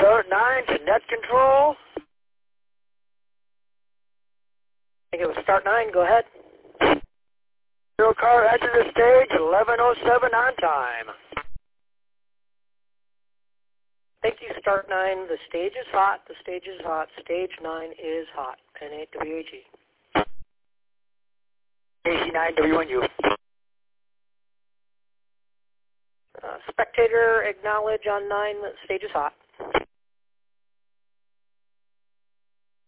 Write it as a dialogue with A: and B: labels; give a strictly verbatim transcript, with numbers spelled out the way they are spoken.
A: Start nine to net control. I think it was start nine. Go ahead. Zero car edge of the stage, eleven oh seven on time. Thank you, start nine. The stage is hot. The stage is hot. Stage nine is hot. N eight W A G. A C nine W N U. Uh, spectator, acknowledge on nine. The stage is hot.